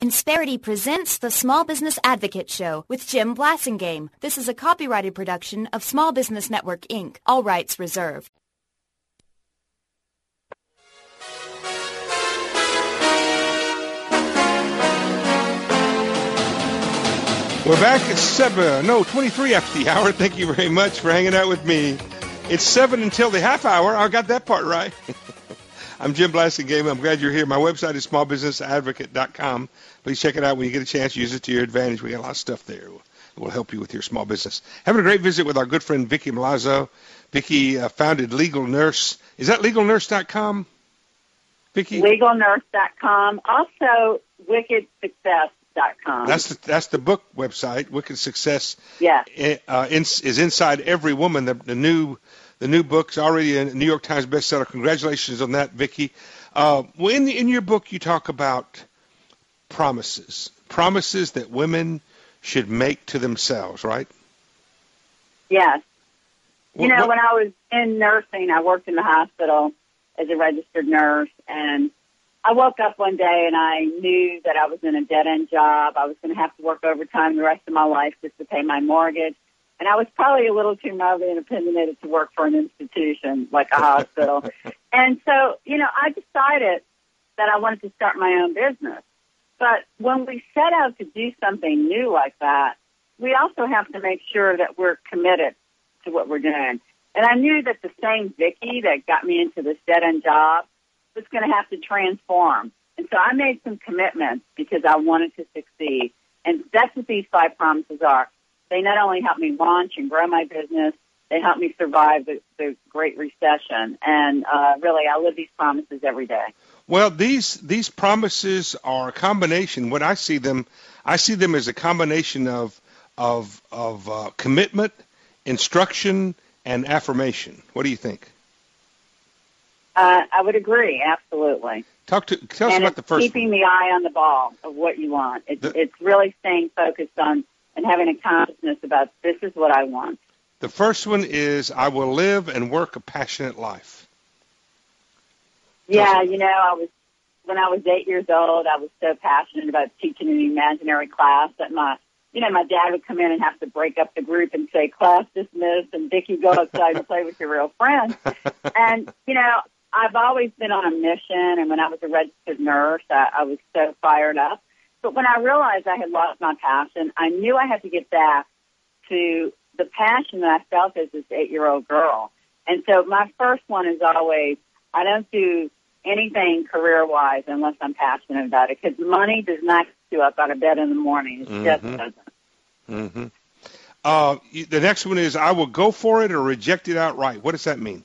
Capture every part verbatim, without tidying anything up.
Insperity presents the Small Business Advocate Show with Jim Blasingame. This is a copyrighted production of Small Business Network, Incorporated. All rights reserved. We're back at seven, no, twenty-three after the hour. Thank you very much for hanging out with me. It's seven until the half hour. I got that part right. I'm Jim Blasingame. I'm glad you're here. My website is small business advocate dot com. Please check it out when you get a chance. Use it to your advantage. We got a lot of stuff there that will help you with your small business. Having a great visit with our good friend Vicki Milazzo. Vicki uh, founded Legal Nurse. Is that legal nurse dot com, Vicki? legal nurse dot com. Also, wicked success dot com. That's the, that's the book website. Wicked Success. Yeah. Uh, in, is inside every woman. The, the new the new book's already a New York Times bestseller. Congratulations on that, Vicki. Uh, well, in in your book, you talk about promises, promises that women should make to themselves, right? Yes. You What- know, what- when I was in nursing, I worked in the hospital as a registered nurse, and I woke up one day and I knew that I was in a dead-end job. I was going to have to work overtime the rest of my life just to pay my mortgage. And I was probably a little too mildly and opinionated to work for an institution like a hospital. And so, you know, I decided that I wanted to start my own business. But when we set out to do something new like that, we also have to make sure that we're committed to what we're doing. And I knew that the same Vicki that got me into this dead-end job was going to have to transform. And so I made some commitments because I wanted to succeed. And that's what these five promises are. They not only help me launch and grow my business, they help me survive the, the Great Recession. And uh, really, I live these promises every day. Well, these these promises are a combination. When I see them, I see them as a combination of of of uh, commitment, instruction, and affirmation. What do you think? Uh, I would agree, absolutely. Talk to tell us and about the it's first keeping one. the eye on the ball of what you want. It's, The- it's really staying focused on and having a consciousness about this is what I want. The first one is I will live and work a passionate life. Yeah, you know, I was when I was eight years old, I was so passionate about teaching an imaginary class that my, you know, my dad would come in and have to break up the group and say, class dismissed, and Vicki, go outside and play with your real friends. And, you know, I've always been on a mission, and when I was a registered nurse, I, I was so fired up. But when I realized I had lost my passion, I knew I had to get back to the passion that I felt as this eight-year-old girl. And so my first one is always, I don't do anything career-wise unless I'm passionate about it, because money does not get you up out of bed in the morning. It just Mhm. doesn't. Mm-hmm. Uh, you- the next one is I will go for it or reject it outright. What does that mean?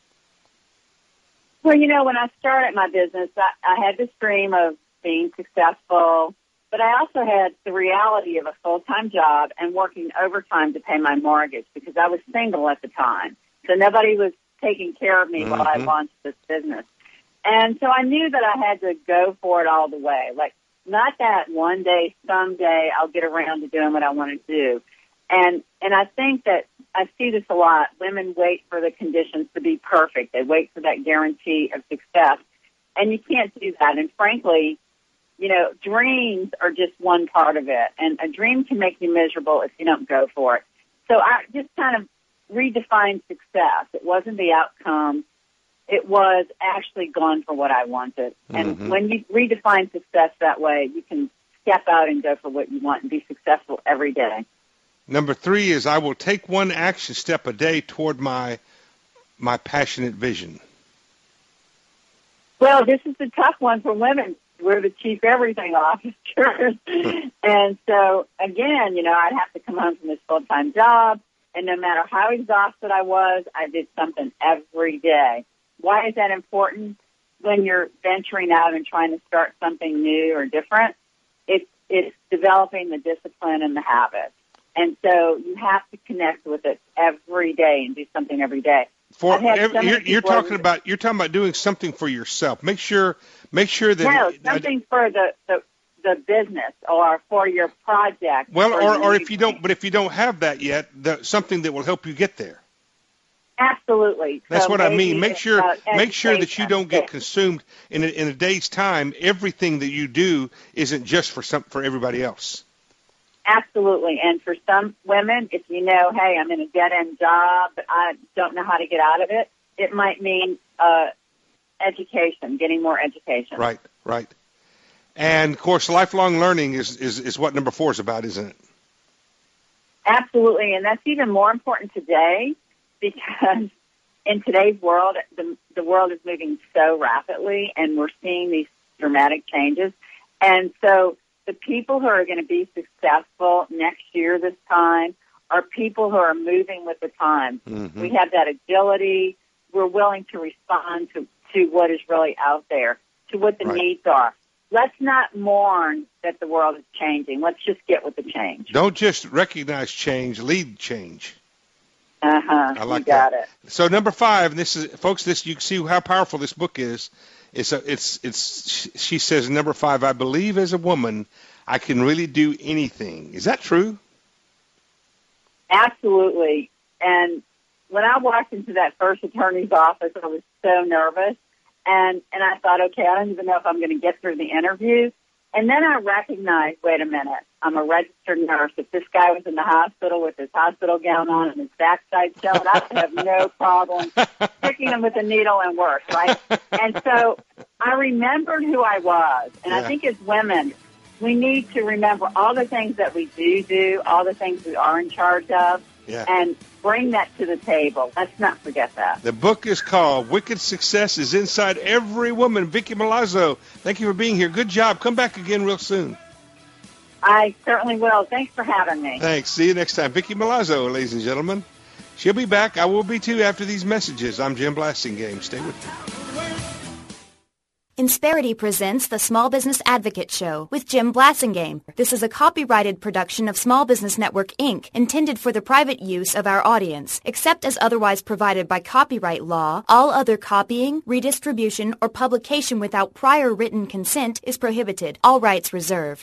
Well, you know, when I started my business, I, I had this dream of being successful, but I also had the reality of a full-time job and working overtime to pay my mortgage because I was single at the time. So nobody was taking care of me while I Mhm. launched this business. And so I knew that I had to go for it all the way. Like, not that one day, someday, I'll get around to doing what I want to do. And and I think that I see this a lot. Women wait for the conditions to be perfect. They wait for that guarantee of success. And you can't do that. And frankly, you know, dreams are just one part of it. And a dream can make you miserable if you don't go for it. So I just kind of redefined success. It wasn't the outcome. It was actually going for what I wanted. And Mhm. when you redefine success that way, you can step out and go for what you want and be successful every day. Number three is I will take one action step a day toward my my passionate vision. Well, this is a tough one for women. We're the chief everything officers. And so, again, you know, I'd have to come home from this full-time job, and no matter how exhausted I was, I did something every day. Why is that important? When you're venturing out and trying to start something new or different, it's, it's developing the discipline and the habit. And so you have to connect with it every day and do something every day. For I've had so every, many you're, you're people- talking about you're talking about doing something for yourself. Make sure make sure that No, something for the, the the business or for your project. well, or or, your or new if you don't, but if you don't have that yet, the, something that will help you get there. Absolutely. That's so what I mean. Make sure make sure that you don't get yes. consumed in a, in a day's time. Everything that you do isn't just for some for everybody else. Absolutely. And for some women, if you know, hey, I'm in a dead-end job, but I don't know how to get out of it, it might mean uh, education, getting more education. Right, right. And, of course, lifelong learning is, is, is what number four is about, isn't it? Absolutely. And that's even more important today because in today's world, the, the world is moving so rapidly, and we're seeing these dramatic changes. And so the people who are going to be successful next year this time are people who are moving with the time. Mm-hmm. We have that agility. We're willing to respond to, to what is really out there, to what the right. needs are. Let's not mourn that the world is changing. Let's just get with the change. Don't just recognize change, lead change. Uh-huh. I like you got that. it. So number five, and this is, folks, this you can see how powerful this book is. It's a, it's it's she says number five, I believe as a woman I can really do anything. Is that true? Absolutely. And when I walked into that first attorney's office, I was so nervous. And and I thought, okay, I don't even know if I'm going to get through the interview. And then I recognized, wait a minute, I'm a registered nurse. If this guy was in the hospital with his hospital gown on and his backside showing, I would have no problem sticking him with a needle and work, right? And so I remembered who I was. And yeah. I think as women, we need to remember all the things that we do do, all the things we are in charge of, yeah. and bring that to the table. Let's not forget that. The book is called Wicked Success is Inside Every Woman. Vicki Milazzo, thank you for being here. Good job. Come back again real soon. I certainly will. Thanks for having me. Thanks. See you next time. Vicki Milazzo, ladies and gentlemen. She'll be back. I will be too after these messages. I'm Jim Blasingame. Stay with me. Insperity presents the Small Business Advocate Show with Jim Blasingame. This is a copyrighted production of Small Business Network, Incorporated, intended for the private use of our audience. Except as otherwise provided by copyright law, all other copying, redistribution, or publication without prior written consent is prohibited. All rights reserved.